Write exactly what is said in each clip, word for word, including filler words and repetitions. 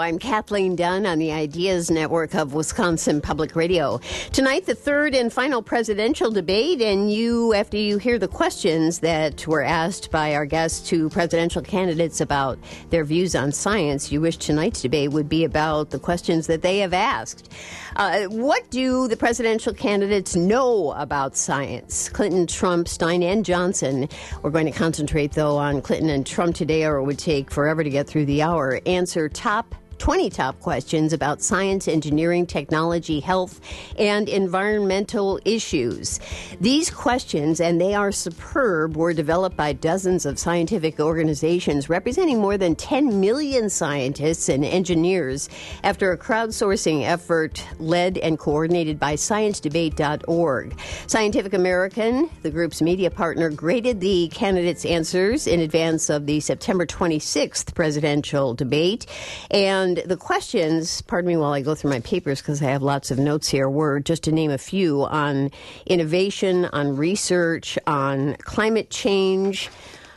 I'm Kathleen Dunn on the Ideas Network of Wisconsin Public Radio. Tonight, the third and final presidential debate, and you, after you hear the questions that were asked by our guests to presidential candidates about their views on science, you wish tonight's debate would be about the questions that they have asked. Uh, what do the presidential candidates know about science? Clinton, Trump, Stein, and Johnson. We're going to concentrate, though, on Clinton and Trump today, or it would take forever to get through the hour. Answer top twenty top questions about science, engineering, technology, health, and environmental issues. These questions, and they are superb, were developed by dozens of scientific organizations representing more than ten million scientists and engineers after a crowdsourcing effort led and coordinated by science debate dot org. Scientific American, the group's media partner, graded the candidates' answers in advance of the September twenty-sixth presidential debate, and And the questions, pardon me while I go through my papers because I have lots of notes here, were, just to name a few, on innovation, on research, on climate change,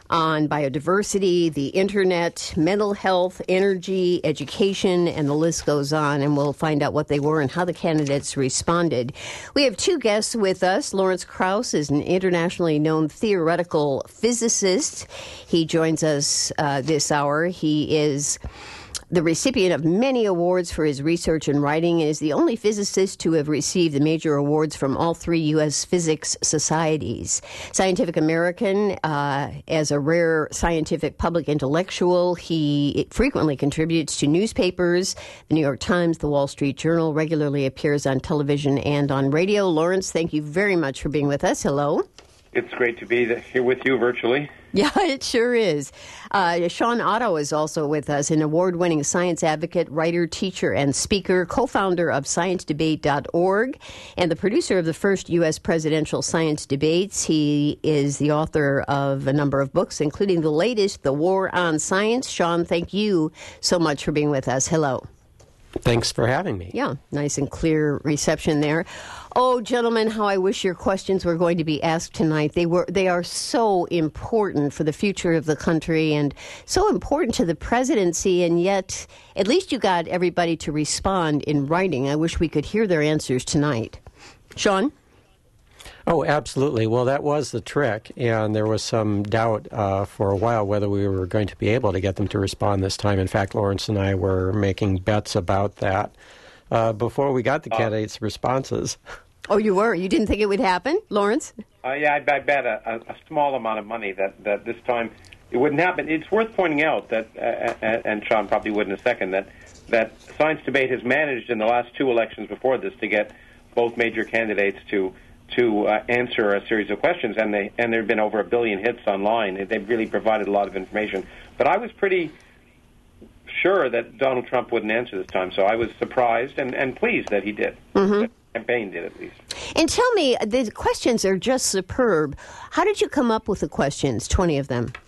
on biodiversity, the internet, mental health, energy, education, and the list goes on. And we'll find out what they were and how the candidates responded. We have two guests with us. Lawrence Krauss is an internationally known theoretical physicist. He joins us uh, this hour. He is the recipient of many awards for his research and writing, and is the only physicist to have received the major awards from all three U S physics societies. Scientific American, uh, as a rare scientific public intellectual, he frequently contributes to newspapers, the New York Times, the Wall Street Journal, regularly appears on television and on radio. Lawrence, thank you very much for being with us. Hello. It's great to be here with you virtually. Yeah, it sure is. Uh, Sean Otto is also with us, an award-winning science advocate, writer, teacher, and speaker, co-founder of science debate dot org, and the producer of the first U S presidential science debates. He is the author of a number of books, including the latest, The War on Science. Sean, thank you so much for being with us. Hello. Thanks for having me. Yeah, nice and clear reception there. Oh, gentlemen, how I wish your questions were going to be asked tonight. They were. They are so important for the future of the country and so important to the presidency, and yet at least you got everybody to respond in writing. I wish we could hear their answers tonight. Sean? Oh, absolutely. Well, that was the trick, and there was some doubt uh, for a while whether we were going to be able to get them to respond this time. In fact, Lawrence and I were making bets about that uh, before we got the uh, candidates' responses. Oh, you were? You didn't think it would happen, Lawrence? Uh, yeah, I, I bet a, a small amount of money that, that this time it wouldn't happen. It's worth pointing out that, uh, and Sean probably would in a second, that, that Science Debate has managed in the last two elections before this to get both major candidates to to uh, answer a series of questions, and they and there have been over a billion hits online. They've really provided a lot of information. But I was pretty sure that Donald Trump wouldn't answer this time, so I was surprised and, and pleased that he did. Mm-hmm. That the campaign did, at least. And tell me, the questions are just superb. How did you come up with the questions, twenty of them?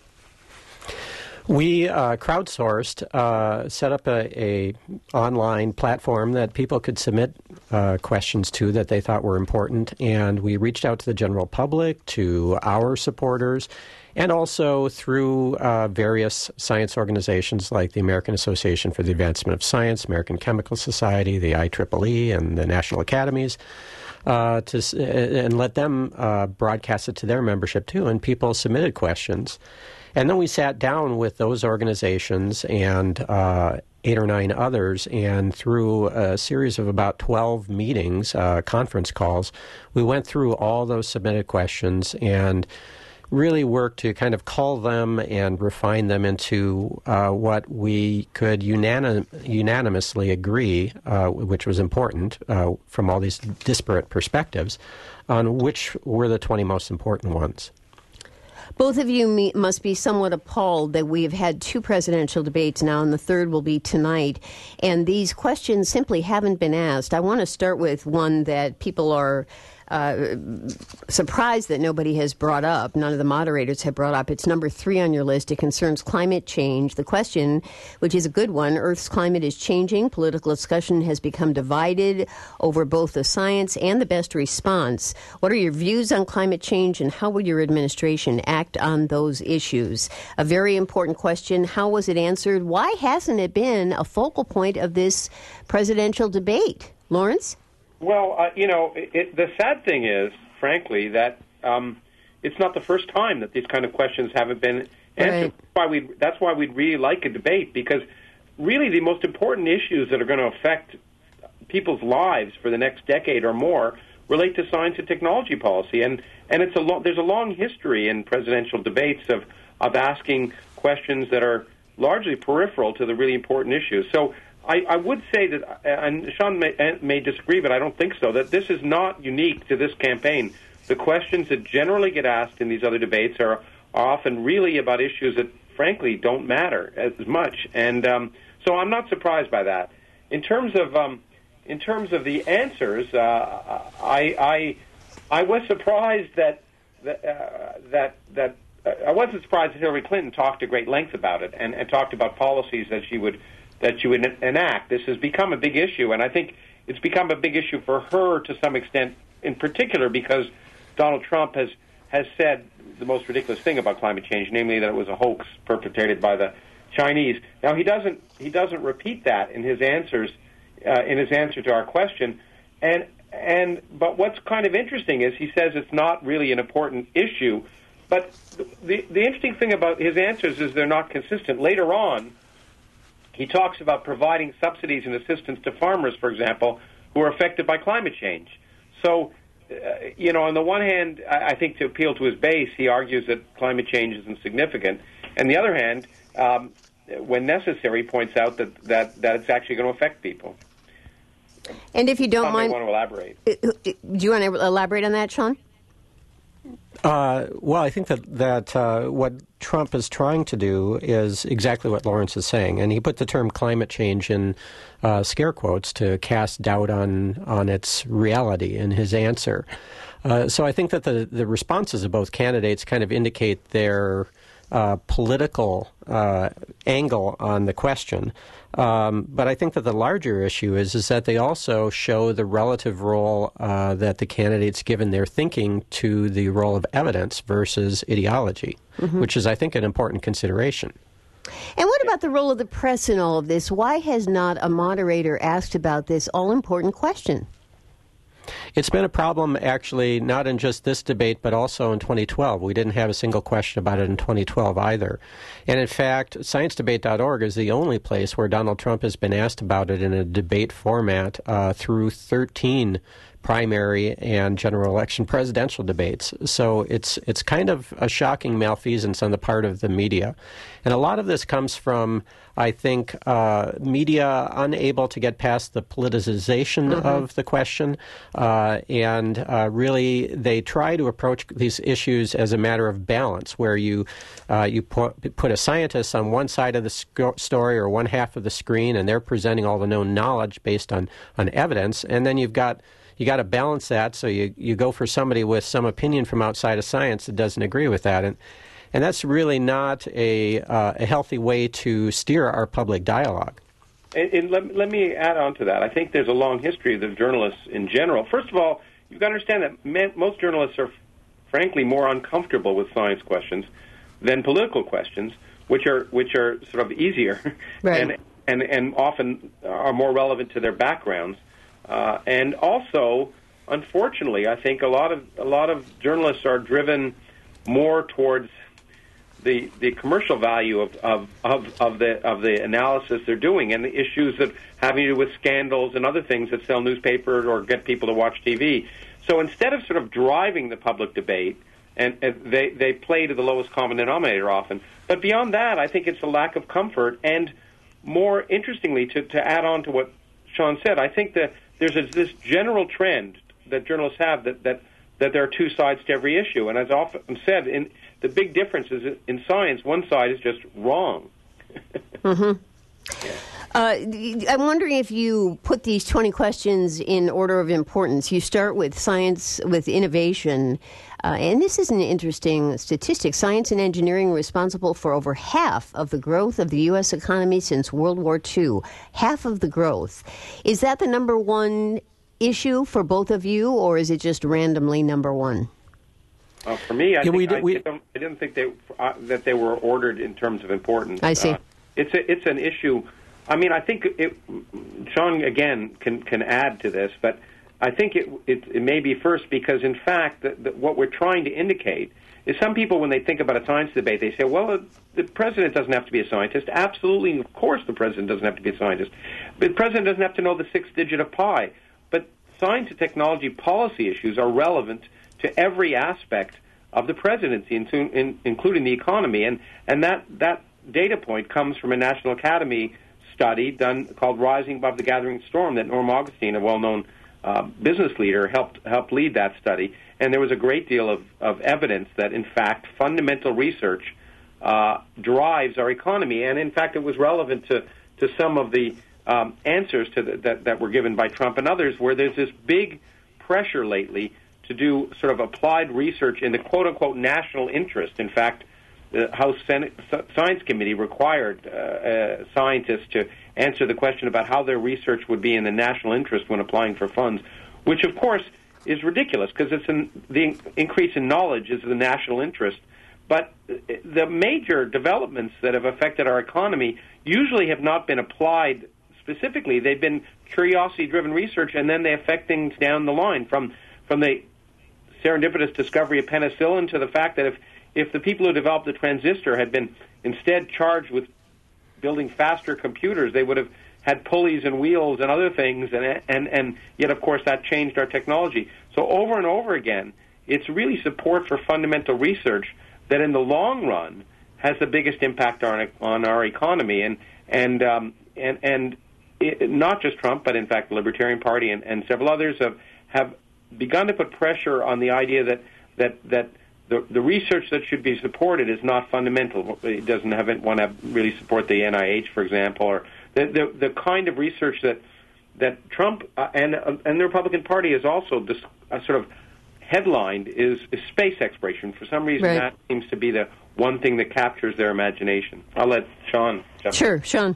We uh, crowdsourced, uh, set up a, a online platform that people could submit uh, questions to that they thought were important, and we reached out to the general public, to our supporters, and also through uh, various science organizations like the American Association for the Advancement of Science, American Chemical Society, the I triple E, and the National Academies, uh, to and let them uh, broadcast it to their membership too, and people submitted questions. And then we sat down with those organizations and uh, eight or nine others, and through a series of about twelve meetings, uh, conference calls, we went through all those submitted questions and really worked to kind of cull them and refine them into uh, what we could unanim- unanimously agree, uh, which was important uh, from all these disparate perspectives, on which were the twenty most important ones. Both of you me- must be somewhat appalled that we have had two presidential debates now, and the third will be tonight, and these questions simply haven't been asked. I want to start with one that people are uh, surprised that nobody has brought up, none of the moderators have brought up. It's number three on your list. It concerns climate change. The question, which is a good one, Earth's climate is changing. Political discussion has become divided over both the science and the best response. What are your views on climate change, and how will your administration act on those issues? A very important question. How was it answered? Why hasn't it been a focal point of this presidential debate? Lawrence? Well, uh, you know, it, it, the sad thing is, frankly, that um, it's not the first time that these kind of questions haven't been answered. Right. That's why we that's why we'd really like a debate, because really the most important issues that are going to affect people's lives for the next decade or more relate to science and technology policy, and and it's a lo- there's a long history in presidential debates of of asking questions that are largely peripheral to the really important issues. So I, I would say that, and Sean may, may disagree, but I don't think so, that this is not unique to this campaign. The questions that generally get asked in these other debates are, are often really about issues that, frankly, don't matter as much. And um, so I'm not surprised by that. In terms of um, in terms of the answers, uh, I, I I was surprised that that uh, that that uh, I wasn't surprised that Hillary Clinton talked at great length about it and, and talked about policies that she would. that she would enact. This has become a big issue, and I think it's become a big issue for her to some extent, in particular because Donald Trump has, has said the most ridiculous thing about climate change, namely that it was a hoax perpetrated by the Chinese. Now, he doesn't he doesn't repeat that in his answers, uh, in his answer to our question, and and but what's kind of interesting is he says it's not really an important issue, but the the interesting thing about his answers is they're not consistent. Later on, he talks about providing subsidies and assistance to farmers, for example, who are affected by climate change. So, uh, you know, on the one hand, I, I think to appeal to his base, he argues that climate change is insignificant. On the other hand, um, when necessary, points out that, that, that it's actually going to affect people. And if you don't Sean mind, may want to elaborate. Do you want to elaborate on that, Sean? Uh, well, I think that that uh, what Trump is trying to do is exactly what Lawrence is saying, and he put the term climate change in uh, scare quotes to cast doubt on on its reality in his answer. Uh, so I think that the the responses of both candidates kind of indicate their uh, political uh, angle on the question. Um, but I think that the larger issue is is that they also show the relative role uh, that the candidates give in their thinking to the role of evidence versus ideology, mm-hmm. which is, I think, an important consideration. And what about the role of the press in all of this? Why has not a moderator asked about this all-important question? It's been a problem, actually, not in just this debate, but also in twenty twelve. We didn't have a single question about it in twenty twelve either. And in fact, science debate dot org is the only place where Donald Trump has been asked about it in a debate format uh, through thirteen primary and general election presidential debates. So it's it's kind of a shocking malfeasance on the part of the media. And a lot of this comes from, I think, uh, media unable to get past the politicization mm-hmm. of the question. Uh, and uh, really, they try to approach these issues as a matter of balance, where you uh, you put, put a scientist on one side of the sc- story or one half of the screen, and they're presenting all the known knowledge based on, on evidence. And then you've got You got to balance that, so you, you go for somebody with some opinion from outside of science that doesn't agree with that. And and that's really not a, uh, a healthy way to steer our public dialogue. And, and let, let me add on to that. I think there's a long history of the journalists in general. First of all, you've got to understand that man, most journalists are, frankly, more uncomfortable with science questions than political questions, which are which are sort of easier right. and, and, and often are more relevant to their backgrounds. Uh, and also, unfortunately, I think a lot of a lot of journalists are driven more towards the the commercial value of, of, of, of the of the analysis they're doing and the issues that having to do with scandals and other things that sell newspapers or get people to watch T V. So instead of sort of driving the public debate, and, and they they play to the lowest common denominator often. But beyond that, I think it's a lack of comfort. And more interestingly, to, to add on to what Sean said, I think that there's a, this general trend that journalists have that, that, that there are two sides to every issue. And as often said, in, the big difference is in science, one side is just wrong. mm-hmm. Uh, I'm wondering if you put these twenty questions in order of importance. You start with science, with innovation, uh, and this is an interesting statistic. Science and engineering responsible for over half of the growth of the U S economy since World War Two. Half of the growth. Is that the number one issue for both of you, or is it just randomly number one? Uh, for me, I, yeah, think, we did, I, we, didn't, I didn't think they, uh, that they were ordered in terms of importance. I see. Uh, it's a, it's an issue. I mean, I think it, Sean again can can add to this, but I think it it, it may be first because in fact the, the, what we're trying to indicate is some people when they think about a science debate they say, well, the, the president doesn't have to be a scientist. Absolutely, of course, the president doesn't have to be a scientist. But the president doesn't have to know the sixth digit of pi. But science and technology policy issues are relevant to every aspect of the presidency, including the economy. And, and that, that data point comes from a National Academy study done called Rising Above the Gathering Storm that Norm Augustine, a well-known uh, business leader, helped, helped lead that study. And there was a great deal of, of evidence that, in fact, fundamental research uh, drives our economy. And, in fact, it was relevant to, to some of the um, answers to the, that, that were given by Trump and others, where there's this big pressure lately to do sort of applied research in the quote-unquote national interest. In fact, the House Senate Science Committee required uh, uh, scientists to answer the question about how their research would be in the national interest when applying for funds, which, of course, is ridiculous because it's an, the increase in knowledge is the national interest. But the major developments that have affected our economy usually have not been applied specifically. They've been curiosity-driven research, and then they affect things down the line from from the serendipitous discovery of penicillin to the fact that if, if the people who developed the transistor had been instead charged with building faster computers, they would have had pulleys and wheels and other things, and, and, and yet, of course, that changed our technology. So over and over again, it's really support for fundamental research that in the long run has the biggest impact on, on our economy. And, and, um, and, and it, not just Trump, but in fact the Libertarian Party and, and several others have, have begun to put pressure on the idea that that that the the research that should be supported is not fundamental. It doesn't have it, want to really support the N I H, for example, or the the, the kind of research that that Trump uh, and uh, and the Republican Party has also dis, uh, sort of headlined is, is space exploration. For some reason, right. that seems to be the one thing that captures their imagination. I'll let Sean jump Sure, in. Sean.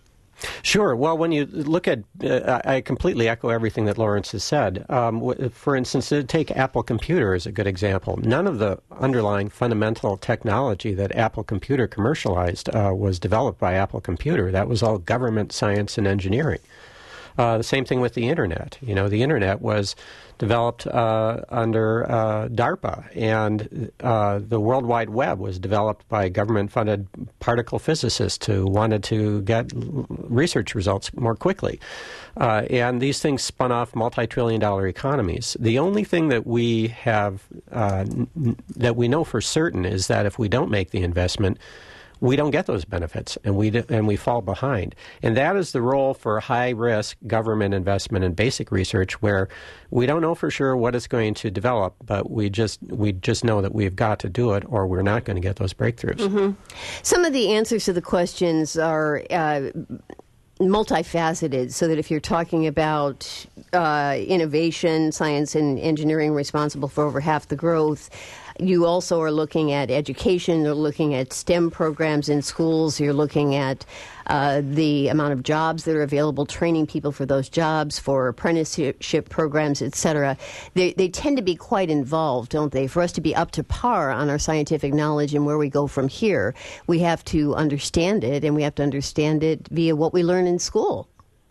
Sure. Well, when you look at, uh, I completely echo everything that Lawrence has said. Um, w- for instance, take Apple Computer as a good example. None of the underlying fundamental technology that Apple Computer commercialized uh, was developed by Apple Computer. That was all government science and engineering. Uh, the same thing with the Internet. You know, the Internet was developed uh, under uh, DARPA, and uh, the World Wide Web was developed by government-funded particle physicists who wanted to get research results more quickly. Uh, and these things spun off multi-trillion dollar economies. The only thing that we have, uh, n- that we know for certain is that if we don't make the investment, we don't get those benefits, and we do, and we fall behind. And that is the role for high-risk government investment in basic research, where we don't know for sure what it's going to develop, but we just we just know that we've got to do it, or we're not going to get those breakthroughs. Mm-hmm. Some of the answers to the questions are uh, multifaceted, so that if you're talking about uh, innovation, science and engineering responsible for over half the growth, you also are looking at education, you're looking at STEM programs in schools, you're looking at uh, the amount of jobs that are available, training people for those jobs, for apprenticeship programs, et cetera. They, they tend to be quite involved, don't they? For us to be up to par on our scientific knowledge and where we go from here, we have to understand it, and we have to understand it via what we learn in school.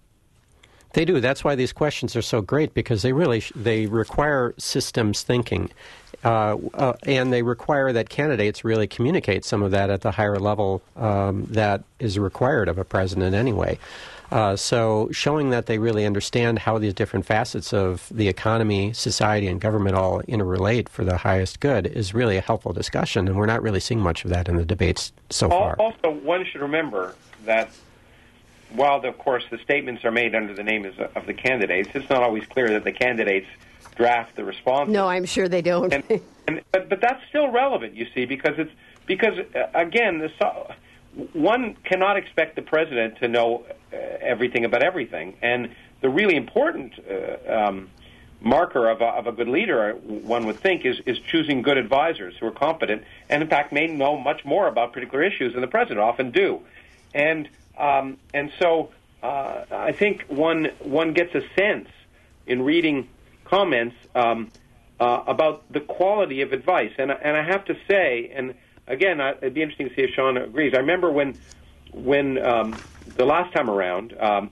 They do. That's why these questions are so great, because they really sh- they require systems thinking. Uh, uh, and they require that candidates really communicate some of that at the higher level um, that is required of a president anyway. Uh, so showing that they really understand how these different facets of the economy, society, and government all interrelate for the highest good is really a helpful discussion, and we're not really seeing much of that in the debates so far. Also, one should remember that while, of course, the statements are made under the name of the candidates, it's not always clear that the candidates draft the responses. No, I'm sure they don't. and, and, but, but that's still relevant, you see, because it's because uh, again, the, one cannot expect the president to know uh, everything about everything. And the really important uh, um, marker of a, of a good leader, one would think, is, is choosing good advisors who are competent and, in fact, may know much more about particular issues than the president often do. And um, and so uh, I think one one gets a sense in reading comments um, uh, about the quality of advice. And and I have to say, and again, I, it'd be interesting to see if Sean agrees. I remember when when um, the last time around. Um,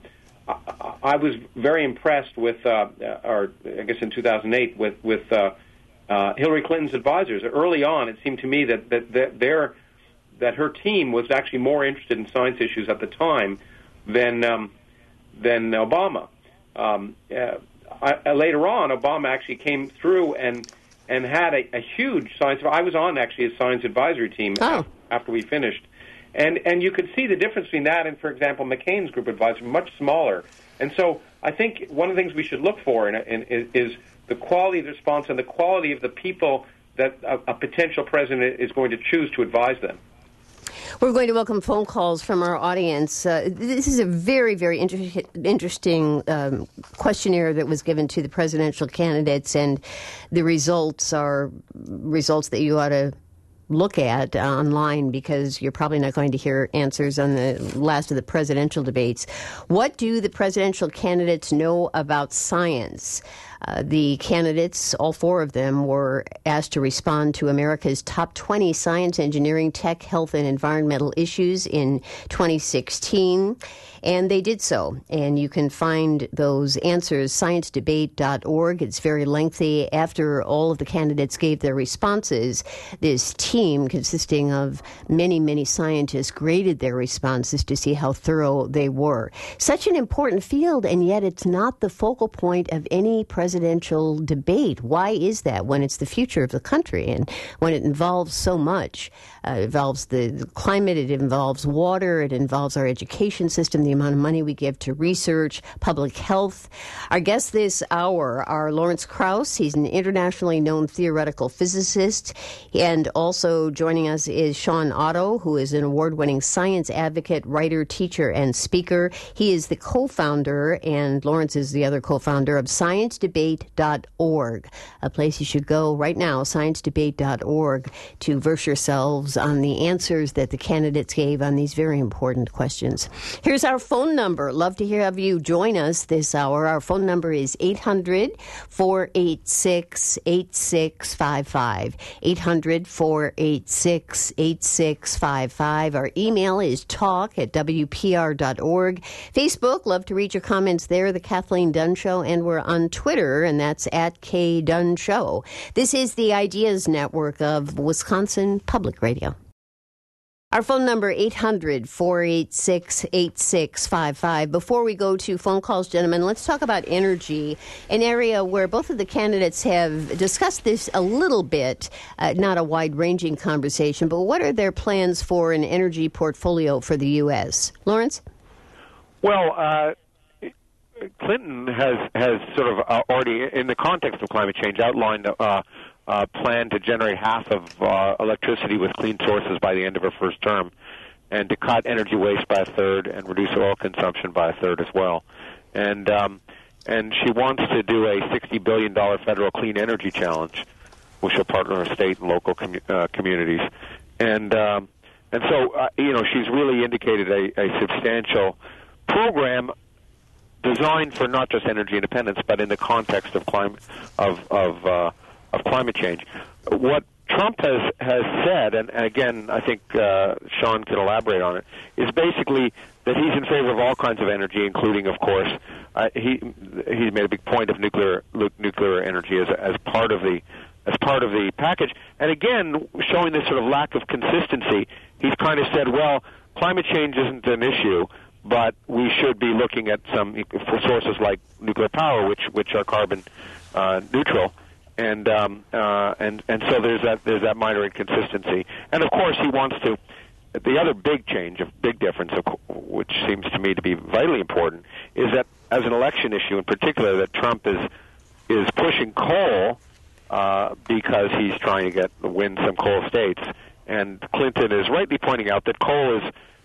I was very impressed with, uh, or I guess in two thousand eight, with with uh, uh, Hillary Clinton's advisors. Early on, it seemed to me that that that, their, that her team was actually more interested in science issues at the time than um, than Obama. Um, uh, I, later on, Obama actually came through and and had a, a huge science. I was on actually a science advisory team oh. after we finished. And and you could see the difference between that and, for example, McCain's group advisor, much smaller. And so I think one of the things we should look for in, in, in, is the quality of the response and the quality of the people that a, a potential president is going to choose to advise them. We're going to welcome phone calls from our audience. Uh, this is a very, very inter- interesting um, questionnaire that was given to the presidential candidates, and the results are results that you ought to look at uh, online, because you're probably not going to hear answers on the last of the presidential debates. What do the presidential candidates know about science? Uh, the candidates, all four of them, were asked to respond to America's top twenty science, engineering, tech, health, and environmental issues in twenty sixteen. And they did so. And you can find those answers, science debate dot org. It's very lengthy. After all of the candidates gave their responses, this team, consisting of many, many scientists, graded their responses to see how thorough they were. Such an important field, and yet it's not the focal point of any presidential debate. Why is that when it's the future of the country and when it involves so much? Uh, it involves the, the climate, it involves water, it involves our education system, the amount of money we give to research, public health. Our guests this hour are Lawrence Krauss. He's an internationally known theoretical physicist. And also joining us is Sean Otto, who is an award-winning science advocate, writer, teacher, and speaker. He is the co-founder, and Lawrence is the other co-founder, of science debate dot org, a place you should go right now, science debate dot org, to verse yourselves on the answers that the candidates gave on these very important questions. Here's our phone number. Love to hear have you join us this hour. Our phone number is eight hundred, four eight six, eight six five five. eight hundred, four eight six, eight six five five. Our email is talk at w p r dot org. Facebook, love to read your comments there, The Kathleen Dunn Show. And we're on Twitter, and that's at K Dunn Show. This is the Ideas Network of Wisconsin Public Radio. Our phone number, eight hundred, four eight six, eight six five five. Before we go to phone calls, gentlemen, let's talk about energy, an area where both of the candidates have discussed this a little bit, uh, not a wide-ranging conversation, but what are their plans for an energy portfolio for the U S? Lawrence? Well, uh, Clinton has, has sort of uh, already, in the context of climate change, outlined uh, Uh, plan to generate half of uh, electricity with clean sources by the end of her first term, and to cut energy waste by a third and reduce oil consumption by a third as well. And um, and she wants to do a sixty billion dollars federal clean energy challenge, which will partner with state and local com- uh, communities. And um, and so uh, you know she's really indicated a, a substantial program designed for not just energy independence, but in the context of climate of of uh, of climate change. What Trump has, has said, and again, I think uh, Sean can elaborate on it, is basically that he's in favor of all kinds of energy, including, of course, uh, he he made a big point of nuclear nuclear energy as as part of the as part of the package. And again, showing this sort of lack of consistency, he's kind of said, well, climate change isn't an issue, but we should be looking at some sources like nuclear power, which which are carbon uh, neutral. And um, uh, and and so there's that there's that minor inconsistency, and of course he wants to. The other big change, a big difference, which seems to me to be vitally important, is that as an election issue in particular, that Trump is is pushing coal uh, because he's trying to get win some coal states, and Clinton is rightly pointing out that coal is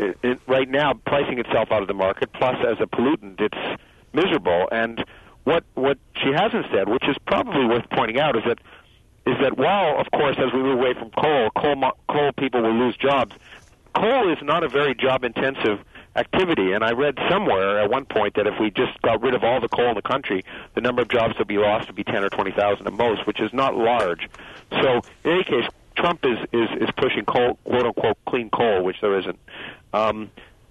it, it, right now pricing itself out of the market. Plus, as a pollutant, it's miserable. And what what she hasn't said, which is probably worth pointing out, is that is that while, of course, as we move away from coal, coal coal people will lose jobs. Coal is not a very job-intensive activity, and I read somewhere at one point that if we just got rid of all the coal in the country, the number of jobs that would be lost would be ten or twenty thousand at most, which is not large. So, in any case, Trump is is, is pushing coal, quote unquote, clean coal, which there isn't, um,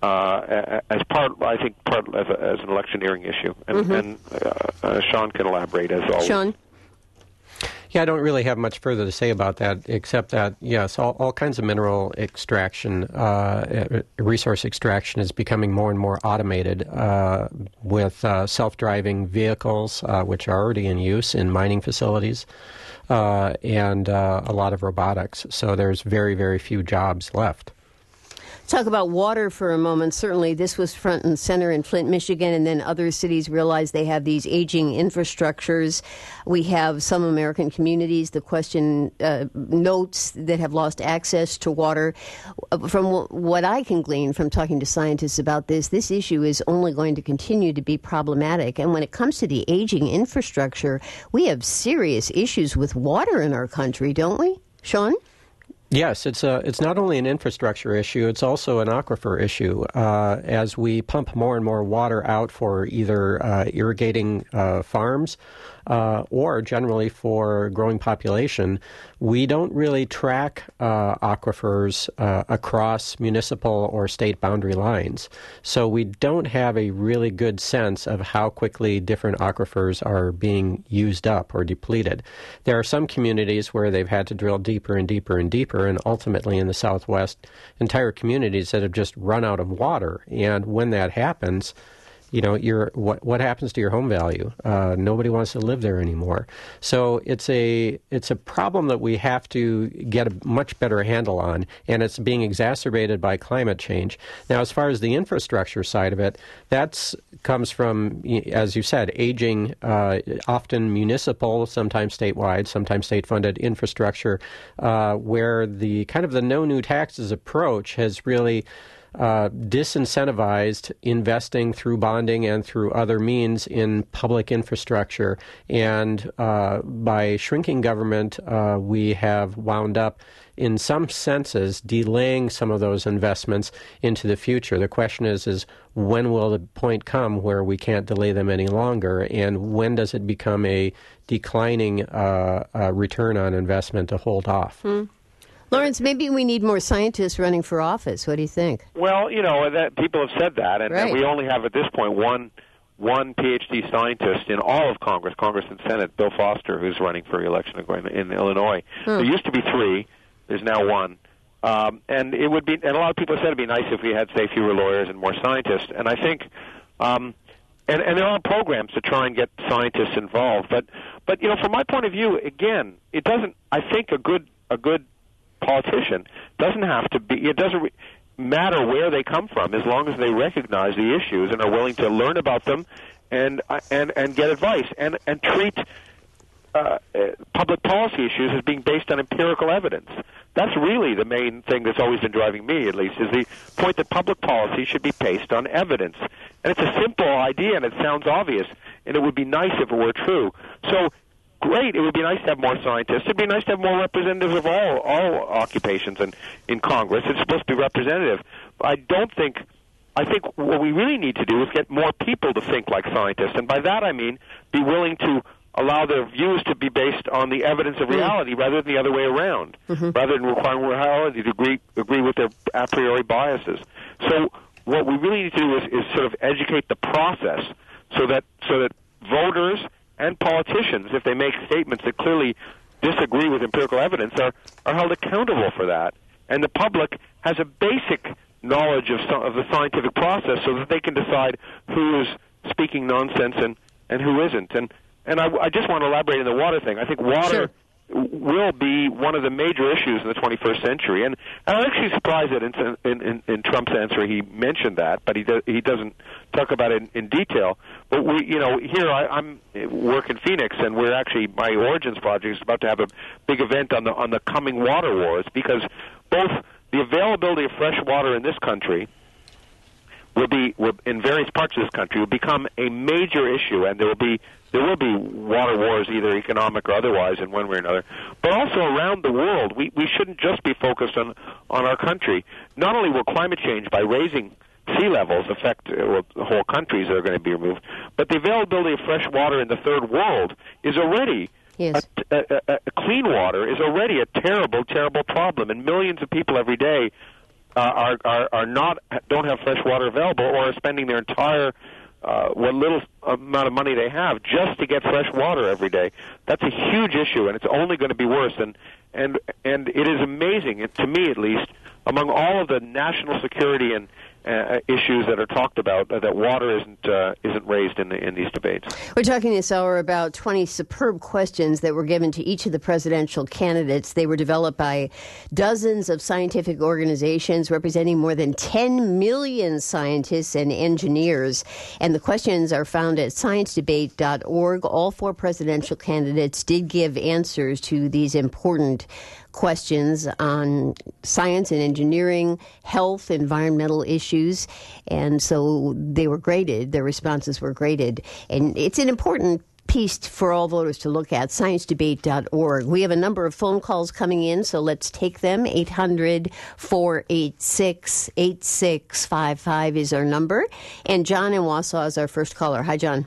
uh, as part, I think, part as, a, as an electioneering issue. And, mm-hmm. and uh, uh, Sean can elaborate as always. Sean. Yeah, I don't really have much further to say about that, except that, yes, all, all kinds of mineral extraction, uh, resource extraction is becoming more and more automated uh, with uh, self-driving vehicles, uh, which are already in use in mining facilities, uh, and uh, a lot of robotics. So there's very, very few jobs left. Talk about water for a moment. Certainly, this was front and center in Flint, Michigan, and then other cities realize they have these aging infrastructures. We have some American communities, the question uh, notes that have lost access to water. From w- what I can glean from talking to scientists about this, this issue is only going to continue to be problematic. And when it comes to the aging infrastructure, we have serious issues with water in our country, don't we? Sean? Yes, it's a, it's not only an infrastructure issue, it's also an aquifer issue. Uh, as we pump more and more water out for either uh, irrigating uh, farms uh, or generally for growing population, we don't really track uh, aquifers uh, across municipal or state boundary lines. So we don't have a really good sense of how quickly different aquifers are being used up or depleted. There are some communities where they've had to drill deeper and deeper and deeper, and ultimately in the Southwest, entire communities that have just run out of water. And when that happens, you know, your what what happens to your home value? Uh, nobody wants to live there anymore. So it's a it's a problem that we have to get a much better handle on, and it's being exacerbated by climate change. Now, as far as the infrastructure side of it, that's comes from, as you said, aging, uh, often municipal, sometimes statewide, sometimes state-funded infrastructure, uh, where the kind of the no new taxes approach has really Uh, disincentivized investing through bonding and through other means in public infrastructure. And uh, by shrinking government, uh, we have wound up, in some senses, delaying some of those investments into the future. The question is, is when will the point come where we can't delay them any longer, and when does it become a declining uh, uh, return on investment to hold off? Hmm. Lawrence, maybe we need more scientists running for office. What do you think? Well, you know, that people have said that, and, right. and we only have at this point one one PhD scientist in all of Congress, Congress and Senate, Bill Foster, who's running for re-election in Illinois. Hmm. There used to be three. There's now one. Um, and it would be, and a lot of people have said it'd be nice if we had, say, fewer lawyers and more scientists. And I think, um, and, and there are programs to try and get scientists involved. But, but you know, from my point of view, again, it doesn't. I think a good a good politician doesn't have to be, it doesn't re- matter where they come from, as long as they recognize the issues and are willing to learn about them and and and get advice and and treat uh, public policy issues as being based on empirical evidence. That's really the main thing that's always been driving me, at least, is the point that public policy should be based on evidence. And it's a simple idea, and it sounds obvious, and it would be nice if it were true. So great. It would be nice to have more scientists. It would be nice to have more representatives of all all occupations in, in Congress. It's supposed to be representative. I don't think, I think what we really need to do is get more people to think like scientists. And by that I mean be willing to allow their views to be based on the evidence of reality mm-hmm. rather than the other way around, mm-hmm. rather than requiring reality to agree, agree with their a priori biases. So what we really need to do is, is sort of educate the process so that so that voters and politicians, if they make statements that clearly disagree with empirical evidence, are, are held accountable for that. And the public has a basic knowledge of, some, of the scientific process so that they can decide who is speaking nonsense and, and who isn't. And, and I, I just want to elaborate on the water thing. I think water sure. will be one of the major issues in the twenty-first century. And, and I'm actually surprised that in, in, in, in Trump's answer he mentioned that, but he, do, he doesn't talk about it in, in detail. But we, you know, here I, I'm work in Phoenix, and we're actually, my Origins project is about to have a big event on the on the coming water wars, because both the availability of fresh water in this country will be will, in various parts of this country will become a major issue, and there will be there will be water wars, either economic or otherwise, in one way or another. But also around the world, we we shouldn't just be focused on on our country. Not only will climate change, by raising sea levels, affect uh, whole countries that are going to be removed, but the availability of fresh water in the third world is already. Yes. A, a, a, a clean water is already a terrible, terrible problem, and millions of people every day uh, are, are are not don't have fresh water available, or are spending their entire uh, what little amount of money they have just to get fresh water every day. That's a huge issue, and it's only going to be worse. And and and it is amazing, to me at least, among all of the national security and Uh, issues that are talked about, uh, that water isn't uh, isn't raised in the, in these debates. We're talking this hour about twenty superb questions that were given to each of the presidential candidates. They were developed by dozens of scientific organizations representing more than ten million scientists and engineers. And the questions are found at science debate dot org. All four presidential candidates did give answers to these important questions on science and engineering, health, environmental issues, and so they were graded. Their responses were graded, and it's an important piece for all voters to look at, science debate dot org. We have a number of phone calls coming in, so let's take them. eight hundred, four eight six, eight six five five is our number, and John in Wausau is our first caller. Hi, John.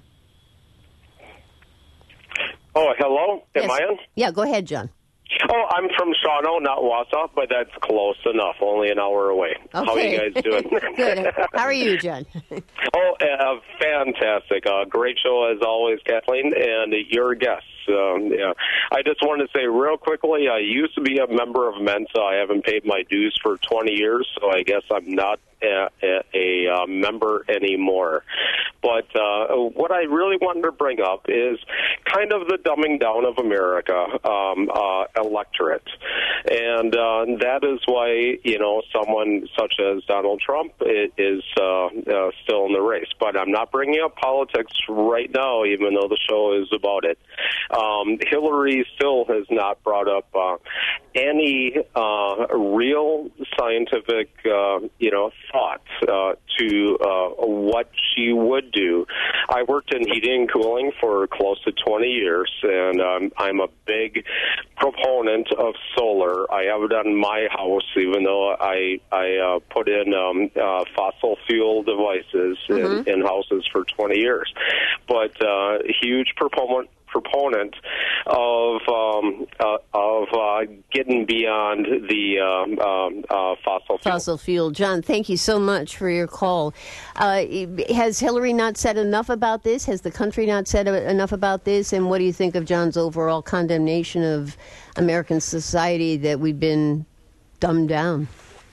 Oh, hello? Am Yes. I on? Yeah, go ahead, John. Oh, I'm from Shawano, not Wausau, but that's close enough, only an hour away. Okay. How are you guys doing? Good. How are you, John? Oh, uh, fantastic. Uh, great show, as always, Kathleen, and your guests. Um, yeah. I just wanted to say real quickly, I used to be a member of Mensa. I haven't paid my dues for twenty years, so I guess I'm not a, a, a uh, member anymore. But uh, what I really wanted to bring up is kind of the dumbing down of America um, uh, electorate. And uh, that is why, you know, someone such as Donald Trump is uh, uh, still in the race. But I'm not bringing up politics right now, even though the show is about it. Um, Hillary still has not brought up uh, any uh, real scientific, uh, you know, thought uh, to uh, what she would do. I worked in heating and cooling for close to twenty years, and um, I'm a big proponent of solar. I have it on my house, even though I I uh, put in um, uh, fossil fuel devices mm-hmm. in, in houses for twenty years. But uh, huge proponent. proponent of um, uh, of uh, getting beyond the um, um, uh, fossil fuel. Fossil fuel. John, thank you so much for your call. Uh, has Hillary not said enough about this? Has the country not said enough about this? And what do you think of John's overall condemnation of American society that we've been dumbed down?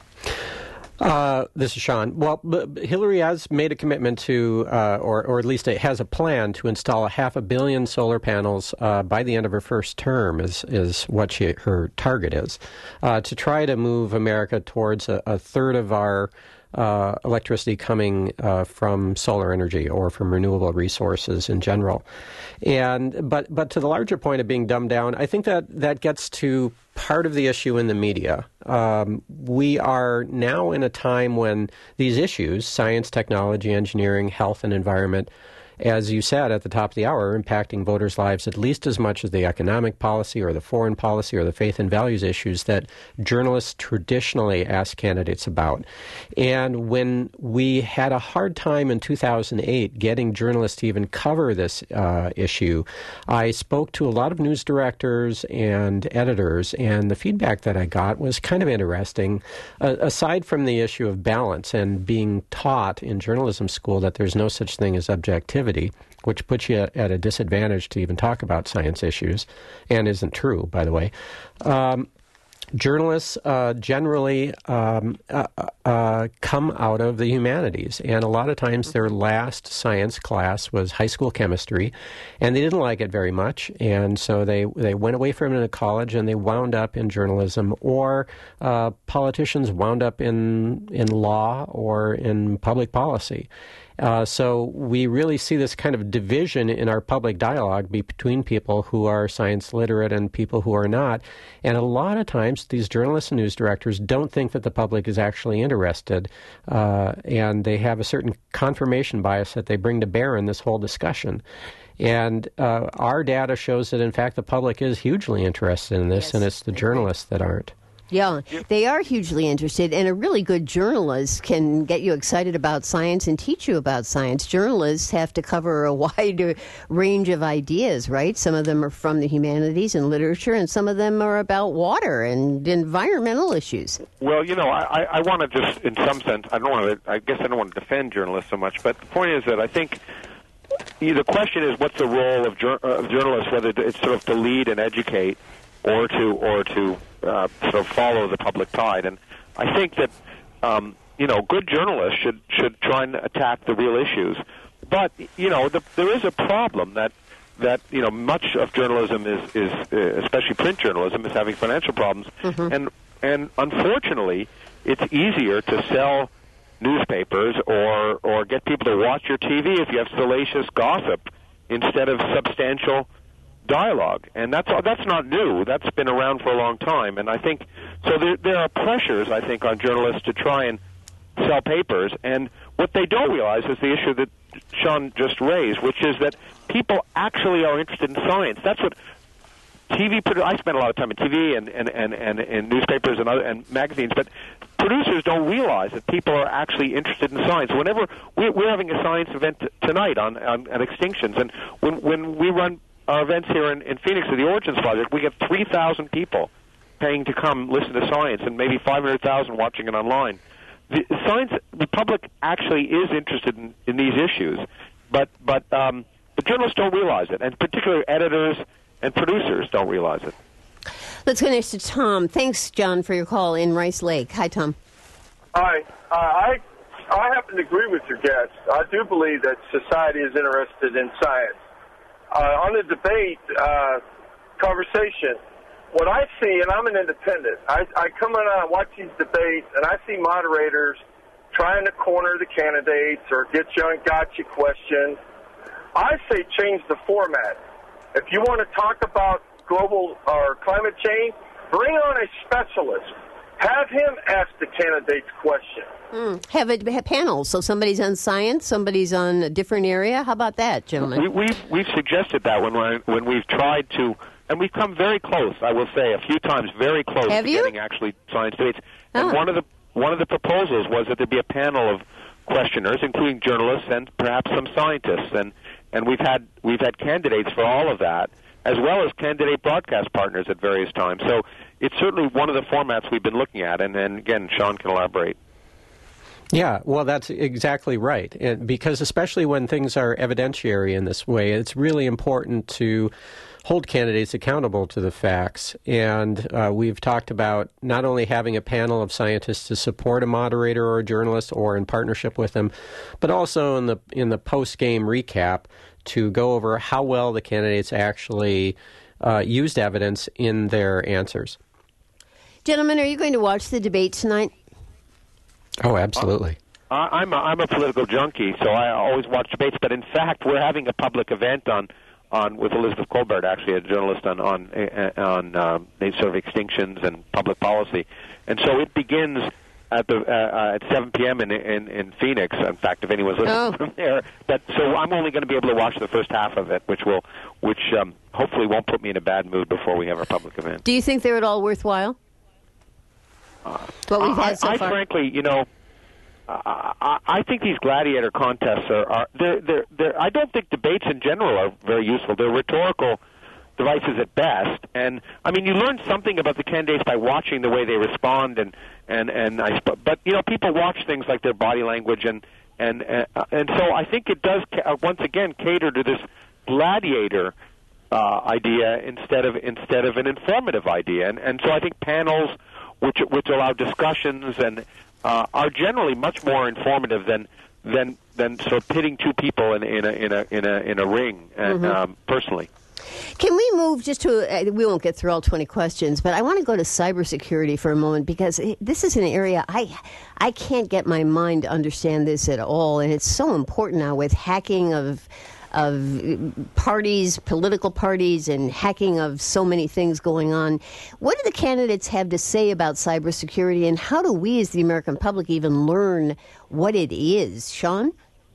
Uh, this is Sean. Well, b- Hillary has made a commitment to, uh, or, or at least it has a plan to install a half a billion solar panels uh, by the end of her first term, is is what she, her target is, uh, to try to move America towards a, a third of our uh, electricity coming uh, from solar energy or from renewable resources in general. And but but to the larger point of being dumbed down, I think that that gets to part of the issue in the media. Um, we are now in a time when these issues, science, technology, engineering, health, and environment, as you said at the top of the hour, are impacting voters' lives at least as much as the economic policy or the foreign policy or the faith and values issues that journalists traditionally ask candidates about. And when we had a hard time in two thousand eight getting journalists to even cover this uh, issue, I spoke to a lot of news directors and editors, and the feedback that I got was kind of interesting. Uh, aside from the issue of balance and being taught in journalism school that there's no such thing as objectivity, which puts you at a disadvantage to even talk about science issues, and isn't true, by the way. Um, journalists uh, generally um, uh, uh, come out of the humanities, and a lot of times their last science class was high school chemistry, and they didn't like it very much, and so they, they went away from it in college, and they wound up in journalism, or uh, politicians wound up in, in law or in public policy. Uh, so we really see this kind of division in our public dialogue between people who are science literate and people who are not. And a lot of times these journalists and news directors don't think that the public is actually interested interested, uh, and they have a certain confirmation bias that they bring to bear in this whole discussion. And uh, our data shows that, in fact, the public is hugely interested in this, yes, and it's the journalists that aren't. Yeah, they are hugely interested, and a really good journalist can get you excited about science and teach you about science. Journalists have to cover a wide range of ideas, right? Some of them are from the humanities and literature, and some of them are about water and environmental issues. Well, you know, I, I want to just, in some sense, I don't want to, I guess I don't want to defend journalists so much, but the point is that I think the question is, what's the role of, jur- of journalists, whether it's sort of to lead and educate, or to or to uh, sort of follow the public tide. And I think that um, you know, good journalists should should try and attack the real issues. But you know, the, there is a problem that that you know much of journalism is is uh, especially print journalism is having financial problems, mm-hmm. and and unfortunately, it's easier to sell newspapers or or get people to watch your T V if you have salacious gossip instead of substantial dialogue, and that's that's not new. That's been around for a long time, and I think so. There, there are pressures, I think, on journalists to try and sell papers, and what they don't realize is the issue that Sean just raised, which is that people actually are interested in science. That's what T V. I spend a lot of time in T V and and and and, and newspapers and other and magazines, but producers don't realize that people are actually interested in science. Whenever we, we're having a science event t- tonight on, on on extinctions, and when when we run our events here in, in Phoenix at the Origins Project, we get three thousand people paying to come listen to science, and maybe five hundred thousand watching it online. The science, the public actually is interested in, in these issues, but but um, the journalists don't realize it, and particularly editors and producers don't realize it. Let's go next to Tom. Thanks, John, for your call in Rice Lake. Hi, Tom. Hi. Uh, I I happen to agree with your guest. I do believe that society is interested in science. Uh, on the debate uh, conversation, what I see, and I'm an independent, I, I come in and watch these debates, and I see moderators trying to corner the candidates or get you on gotcha questions. I say change the format. If you want to talk about global or climate change, bring on a specialist. Have him ask the candidates questions. Mm. Have a have panel, so somebody's on science, somebody's on a different area. How about that, gentlemen? We, we've we've suggested that when we're, when we've tried to, and we've come very close. I will say a few times, very close have to you? getting actually science debates. Oh. And one of the one of the proposals was that there be a panel of questioners, including journalists and perhaps some scientists, and and we've had we've had candidates for all of that, as well as candidate broadcast partners at various times. So it's certainly one of the formats we've been looking at, and then again, Sean can elaborate. Yeah, well, that's exactly right. And because especially when things are evidentiary in this way, it's really important to hold candidates accountable to the facts. And uh, we've talked about not only having a panel of scientists to support a moderator or a journalist or in partnership with them, but also in the in the post-game recap to go over how well the candidates actually uh, used evidence in their answers. Gentlemen, are you going to watch the debate tonight? Oh, absolutely. Uh, I'm a, I'm a political junkie, so I always watch debates. But in fact, we're having a public event on, on with Elizabeth Colbert, actually a journalist on on on um, sort of extinctions and public policy, and so it begins at the uh, at seven p.m. in, in in Phoenix. In fact, if anyone's listening oh. from there, but so I'm only going to be able to watch the first half of it, which will which um, hopefully won't put me in a bad mood before we have our public event. Do you think they're at all worthwhile? Uh, what we've had I, so I far? frankly, you know, uh, I, I think these gladiator contests are, are they're, they're, they're, I don't think debates in general are very useful. They're rhetorical devices at best. And, I mean, you learn something about the candidates by watching the way they respond. And, and, and I, but, you know, people watch things like their body language. And, and, uh, and so I think it does, uh, once again, cater to this gladiator uh, idea instead of instead of an informative idea. And, and so I think panels which which allow discussions and uh, are generally much more informative than than than sort of pitting two people in, in a in a in a in a ring. Mm-hmm. um, personally, can we move just to? Uh, we won't get through all twenty questions, but I want to go to cybersecurity for a moment because this is an area I I can't get my mind to understand this at all, and it's so important now with hacking of of parties, political parties, and hacking of so many things going on. What do the candidates have to say about cybersecurity, and how do we as the American public even learn what it is? Sean?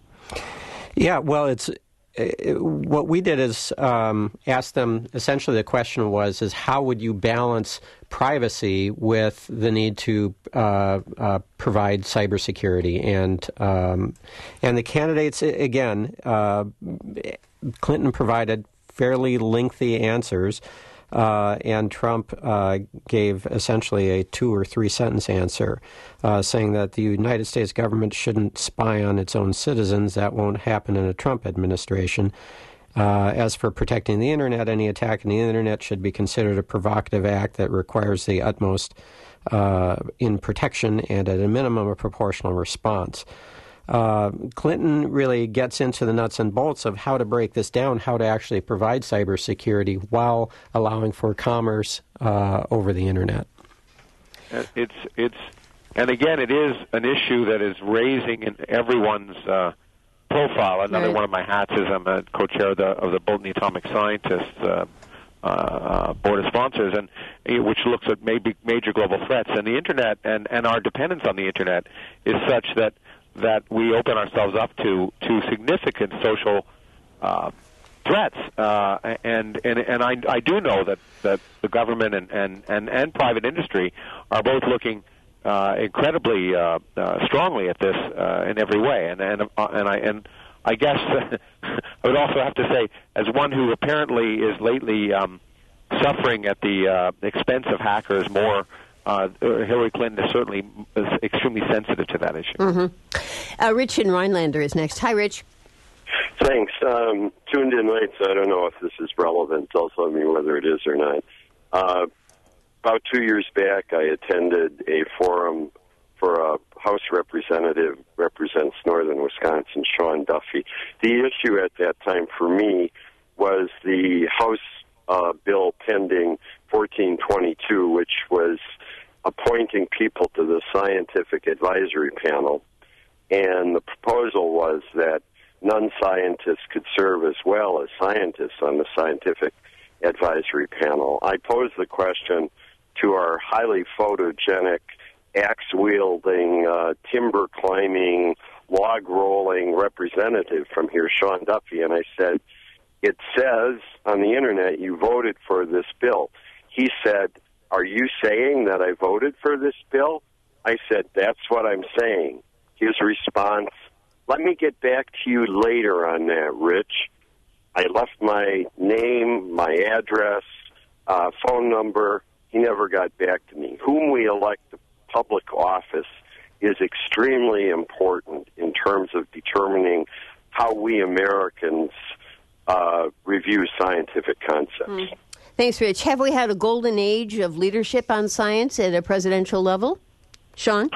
Yeah, well, it's it, what we did is um, ask them, essentially the question was, is how would you balance privacy with the need to uh, uh, provide cybersecurity? And, um, and the candidates, again, uh, Clinton provided fairly lengthy answers. Uh, and Trump uh, gave essentially a two or three sentence answer, uh, saying that the United States government shouldn't spy on its own citizens. That won't happen in a Trump administration. Uh, as for protecting the Internet, any attack on the Internet should be considered a provocative act that requires the utmost uh, in protection and at a minimum a proportional response. Uh, Clinton really gets into the nuts and bolts of how to break this down, how to actually provide cybersecurity while allowing for commerce uh, over the Internet. It's it's, and again, it is an issue that is raising in everyone's uh, profile. Another right. one of my hats is I'm a co-chair of the, of the Bolton Atomic Scientists uh, uh, Board of Sponsors, and uh, which looks at maybe major global threats. And the Internet and, and our dependence on the Internet is such that that we open ourselves up to to significant social uh, threats, uh, and and and I, I do know that, that the government and, and, and, and private industry are both looking uh, incredibly uh, uh, strongly at this uh, in every way, and and uh, and I and I guess I would also have to say, as one who apparently is lately um, suffering at the uh, expense of hackers more. Uh, Hillary Clinton is certainly is extremely sensitive to that issue. Mm-hmm. Uh, Rich in Rhinelander is next. Hi, Rich. Thanks. Um, tuned in late, so I don't know if this is relevant. Also, me whether it is or not. Uh, about two years back, I attended a forum for a House representative represents northern Wisconsin, Sean Duffy. The issue at that time for me was the House uh, bill pending fourteen twenty-two, which was appointing people to the scientific advisory panel. And the proposal was that non-scientists could serve as well as scientists on the scientific advisory panel. I posed the question to our highly photogenic, axe-wielding, uh, timber-climbing, log-rolling representative from here, Sean Duffy, and I said, it says on the Internet you voted for this bill. He said, are you saying that I voted for this bill? I said, that's what I'm saying. His response, let me get back to you later on that, Rich. I left my name, my address, uh, phone number. He never got back to me. Whom we elect to public office is extremely important in terms of determining how we Americans uh, review scientific concepts. Mm. Thanks, Rich. Have we had a golden age of leadership on science at a presidential level? Sean?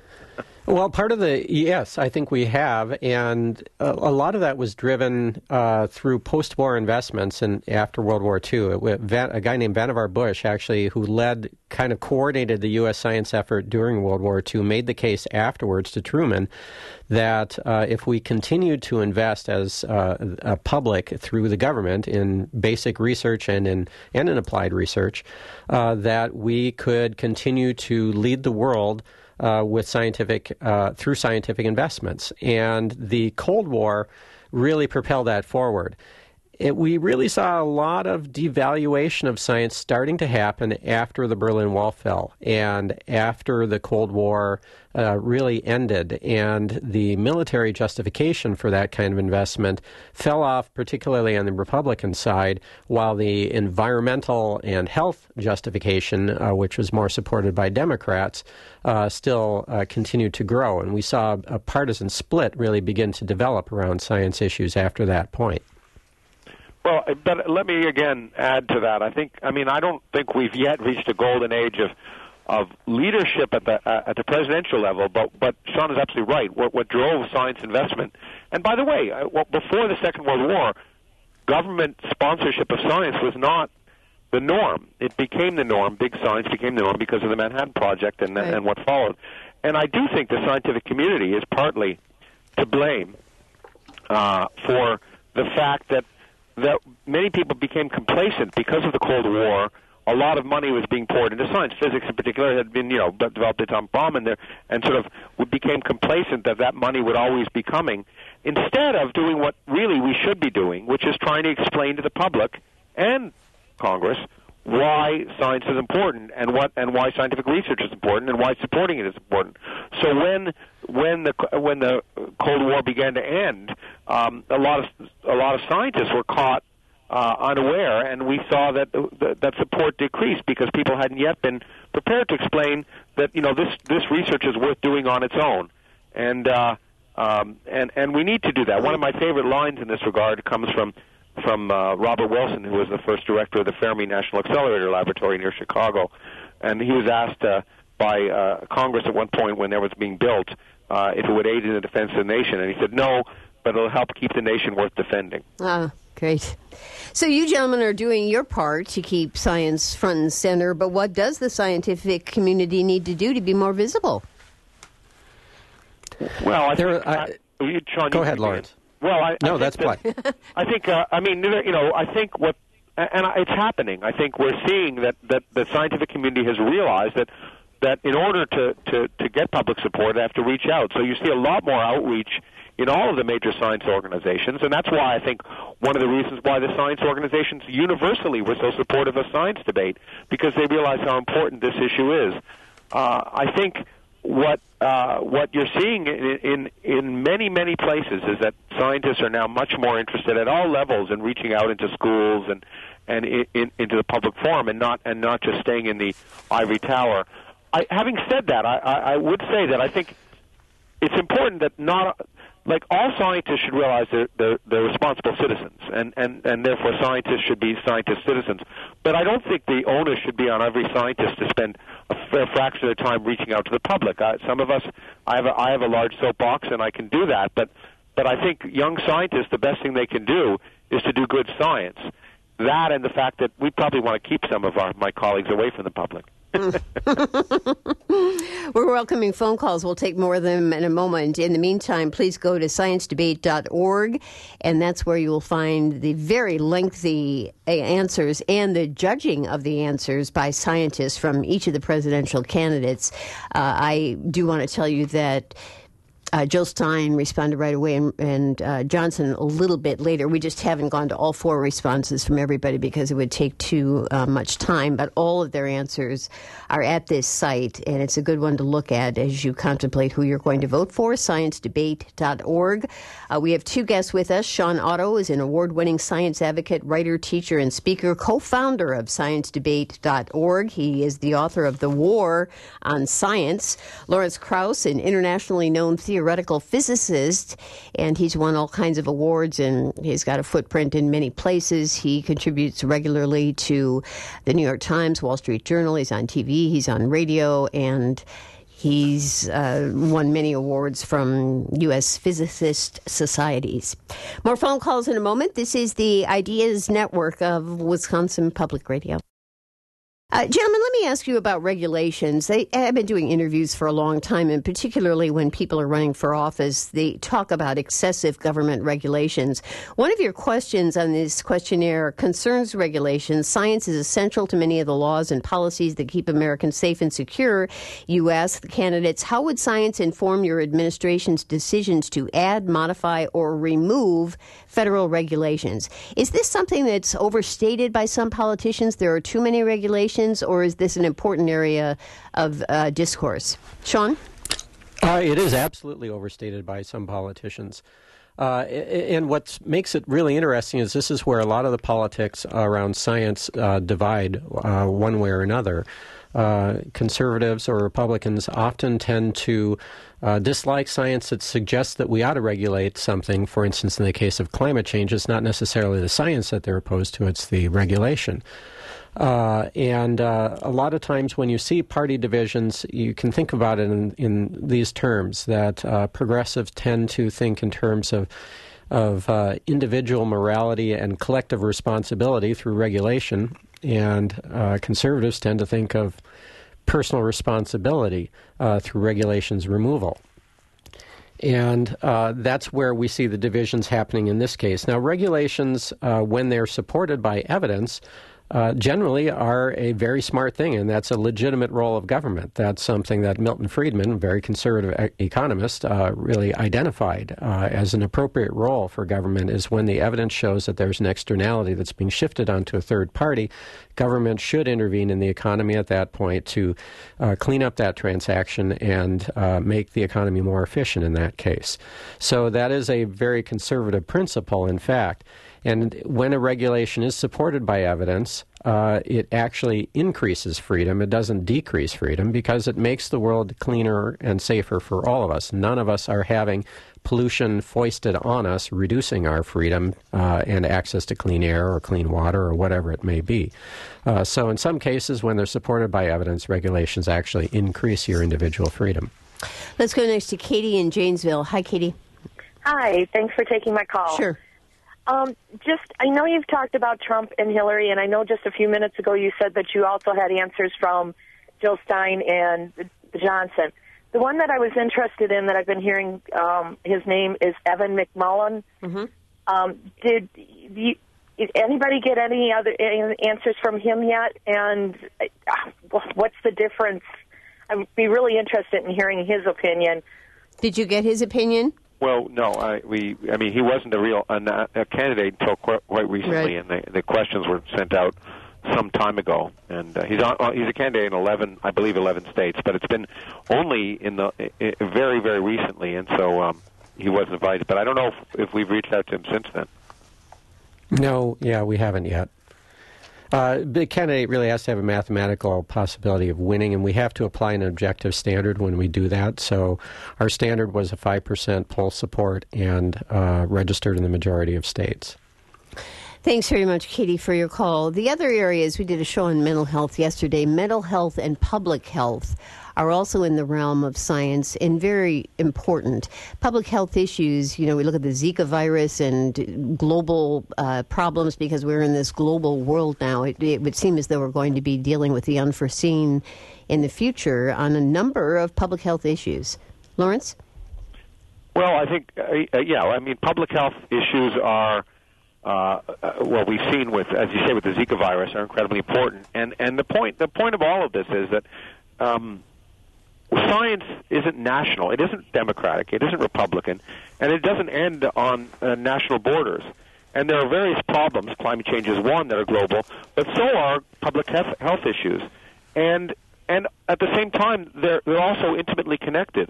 Well, part of the, yes, I think we have, and a, a lot of that was driven uh, through post-war investments and after World War Two. It, Van, a guy named Vannevar Bush, actually, who led, kind of coordinated the U S science effort during World War Two, made the case afterwards to Truman that uh, if we continued to invest as uh, a public through the government in basic research and in, and in applied research, uh, that we could continue to lead the world Uh, with scientific, uh, through scientific investments. And the Cold War really propelled that forward. It, we really saw a lot of devaluation of science starting to happen after the Berlin Wall fell and after the Cold War uh, really ended. And the military justification for that kind of investment fell off, particularly on the Republican side, while the environmental and health justification, uh, which was more supported by Democrats, uh, still uh, continued to grow. And we saw a partisan split really begin to develop around science issues after that point. Well, but let me again add to that. I think, I mean, I don't think we've yet reached a golden age of of leadership at the uh, at the presidential level. But but Sean is absolutely right. What what drove science investment, and by the way, uh, well, before the Second World War, government sponsorship of science was not the norm. It became the norm. Big science became the norm because of the Manhattan Project and right. and what followed. And I do think the scientific community is partly to blame uh, for the fact that that many people became complacent because of the Cold War. A lot of money was being poured into science. Physics, in particular, had been, you know, developed its own bomb, and there, and sort of became complacent that that money would always be coming, instead of doing what really we should be doing, which is trying to explain to the public and Congress why science is important and what and why scientific research is important and why supporting it is important. So when when the when the Cold War began to end, um, a lot of a lot of scientists were caught Uh, unaware, and we saw that uh, that support decreased because people hadn't yet been prepared to explain that you know this this research is worth doing on its own, and uh, um, and and we need to do that. One of my favorite lines in this regard comes from from uh, Robert Wilson, who was the first director of the Fermi National Accelerator Laboratory near Chicago, and he was asked uh, by uh, Congress at one point when there was being built uh, if it would aid in the defense of the nation, and he said no, but it'll help keep the nation worth defending. Ah. Great. So you gentlemen are doing your part to keep science front and center, but what does the scientific community need to do to be more visible? Well, I there, think... I, I, you, Sean, go you ahead, Lawrence. Well, I, no, I that's that, play. I think, uh, I mean, you know, I think what... And it's happening. I think we're seeing that, that the scientific community has realized that that in order to, to, to get public support, they have to reach out. So you see a lot more outreach in all of the major science organizations, and that's why I think one of the reasons why the science organizations universally were so supportive of science debate, because they realize how important this issue is. Uh, I think what uh, what you're seeing in, in in many many places is that scientists are now much more interested at all levels in reaching out into schools and and in, in, into the public forum, and not and not just staying in the ivory tower. I, having said that, I, I, I would say that I think it's important that not. Like, all scientists should realize they're, they're, they're responsible citizens, and, and, and therefore scientists should be scientist citizens. But I don't think the onus should be on every scientist to spend a fair fraction of their time reaching out to the public. I, some of us, I have, a, I have a large soapbox, and I can do that, but, but I think young scientists, the best thing they can do is to do good science. That and the fact that we probably want to keep some of our, my colleagues away from the public. We're welcoming phone calls. We'll take more of them in a moment. In the meantime, please go to science debate dot org, and that's where you will find the very lengthy answers and the judging of the answers by scientists from each of the presidential candidates. Uh, I do want to tell you that Uh, Jill Stein responded right away, and, and uh, Johnson a little bit later. We just haven't gone to all four responses from everybody because it would take too uh, much time, but all of their answers are at this site, and it's a good one to look at as you contemplate who you're going to vote for, science debate dot org. Uh, we have two guests with us. Sean Otto is an award-winning science advocate, writer, teacher, and speaker, co-founder of science debate dot org. He is the author of The War on Science. Lawrence Krauss, an internationally known theoretical theoretical physicist, and he's won all kinds of awards, and he's got a footprint in many places. He contributes regularly to the New York Times, Wall Street Journal. He's on T V, he's on radio, and he's uh, won many awards from U S physicist societies. More phone calls in a moment. This is the Ideas Network of Wisconsin Public Radio. Uh, gentlemen, let me ask you about regulations. They have been doing interviews for a long time, and particularly when people are running for office, they talk about excessive government regulations. One of your questions on this questionnaire concerns regulations. Science is essential to many of the laws and policies that keep Americans safe and secure. You ask the candidates, how would science inform your administration's decisions to add, modify, or remove federal regulations? Is this something that's overstated by some politicians? There are too many regulations. Or is this an important area of uh, discourse? Sean? Uh, it is absolutely overstated by some politicians. Uh, and what makes it really interesting is this is where a lot of the politics around science uh, divide uh, one way or another. Uh, conservatives or Republicans often tend to uh, dislike science that suggests that we ought to regulate something. For instance, in the case of climate change, it's not necessarily the science that they're opposed to, it's the regulation. Uh, and uh, a lot of times when you see party divisions, you can think about it in, in these terms, that uh, progressives tend to think in terms of of uh, individual morality and collective responsibility through regulation, and uh, conservatives tend to think of personal responsibility uh, through regulations removal. And uh, that's where we see the divisions happening in this case. Now, regulations, uh, when they're supported by evidence, uh, generally are a very smart thing, and that's a legitimate role of government. That's something that Milton Friedman, a very conservative e- economist, uh, really identified uh, as an appropriate role for government is when the evidence shows that there's an externality that's being shifted onto a third party. Government should intervene in the economy at that point to uh, clean up that transaction and uh, make the economy more efficient in that case. So that is a very conservative principle, in fact. And when a regulation is supported by evidence, uh, it actually increases freedom. It doesn't decrease freedom because it makes the world cleaner and safer for all of us. None of us are having pollution foisted on us, reducing our freedom uh, and access to clean air or clean water or whatever it may be. Uh, so in some cases, when they're supported by evidence, regulations actually increase your individual freedom. Let's go next to Katie in Janesville. Hi, Katie. Hi. Thanks for taking my call. Sure. Um, just, I know you've talked about Trump and Hillary, and I know just a few minutes ago you said that you also had answers from Jill Stein and Johnson. The one that I was interested in that I've been hearing um, his name is Evan McMullin. Mm-hmm. Um, did you, did anybody get any other any answers from him yet? And uh, what's the difference? I'd be really interested in hearing his opinion. Did you get his opinion? Well, no. I, we, I mean, he wasn't a real a, a candidate until quite, quite recently, right. and the, the questions were sent out some time ago. And uh, he's on, uh, he's a candidate in eleven, I believe, eleven states, but it's been only in the uh, very, very recently, and so um, he wasn't invited. But I don't know if, if we've reached out to him since then. No, yeah, we haven't yet. Uh, the candidate really has to have a mathematical possibility of winning, and we have to apply an objective standard when we do that. So our standard was a five percent poll support and uh, registered in the majority of states. Thanks very much, Katie, for your call. The other areas, we did a show on mental health yesterday. Mental health and public health are also in the realm of science and very important. Public health issues, you know, we look at the Zika virus and global uh, problems because we're in this global world now. It, it would seem as though we're going to be dealing with the unforeseen in the future on a number of public health issues. Lawrence? Well, I think, uh, yeah, I mean, public health issues are, uh, well, we've seen with, as you say, with the Zika virus, are incredibly important. And and the point the point of all of this is that um, science isn't national. It isn't democratic. It isn't Republican. And it doesn't end on uh, national borders. And there are various problems. Climate change is one that are global, but so are public health issues. And and at the same time, they're, they're also intimately connected.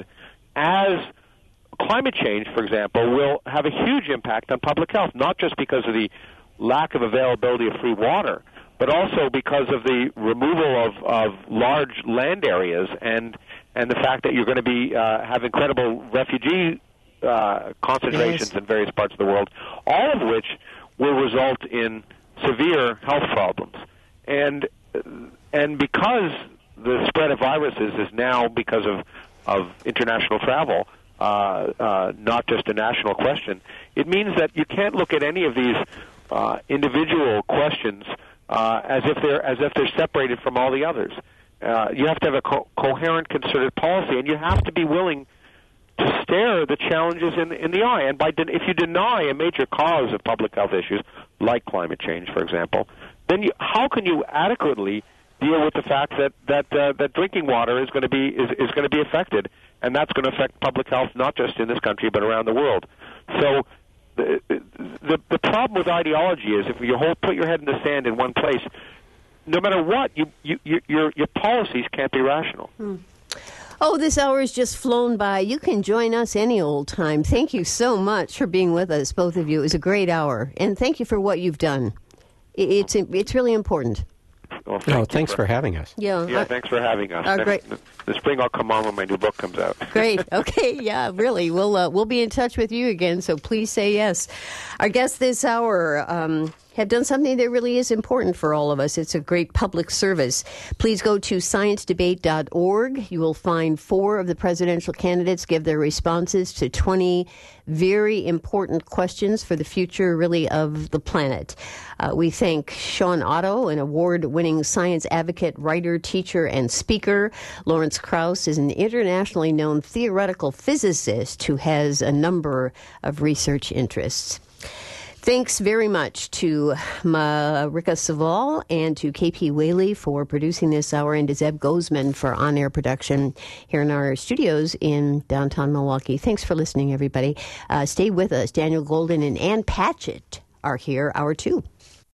As climate change, for example, will have a huge impact on public health, not just because of the lack of availability of free water, but also because of the removal of, of large land areas and and the fact that you're going to be uh, have incredible refugee uh, concentrations yes. in various parts of the world, all of which will result in severe health problems. And and because the spread of viruses is now, because of, of international travel, uh, uh, not just a national question, it means that you can't look at any of these uh, individual questions uh, as if they're as if they're separated from all the others. Uh, you have to have a co- coherent, concerted policy, and you have to be willing to stare the challenges in, in the eye. And by de- if you deny a major cause of public health issues, like climate change, for example, then you, how can you adequately deal with the fact that that uh, that drinking water is going to be is, is going to be affected, and that's going to affect public health not just in this country but around the world. So the the, the problem with ideology is if you hold, put your head in the sand in one place, no matter what, you, you, you your your policies can't be rational. Hmm. Oh, this hour has just flown by. You can join us any old time. Thank you so much for being with us, both of you. It was a great hour, and thank you for what you've done. It's it's really important. Well, thank oh, thanks for, for having us. Yeah, yeah, thanks for having us. Uh, great. The, the spring I'll come on when my new book comes out. Great. Okay. Yeah. Really. We'll uh, we'll be in touch with you again. So please say yes. Our guests this hour um, have done something that really is important for all of us. It's a great public service. Please go to science debate dot org. You will find four of the presidential candidates give their responses to twenty very important questions for the future, really, of the planet. Uh, we thank Sean Otto, an award-winning award-winning science advocate, writer, teacher, and speaker. Lawrence Krauss is an internationally known theoretical physicist who has a number of research interests. Thanks very much to Marika Saval and to K P Whaley for producing this hour, and to Zeb Gozman for on-air production here in our studios in downtown Milwaukee. Thanks for listening, everybody. Uh, stay with us. Daniel Golden and Ann Patchett are here, hour two.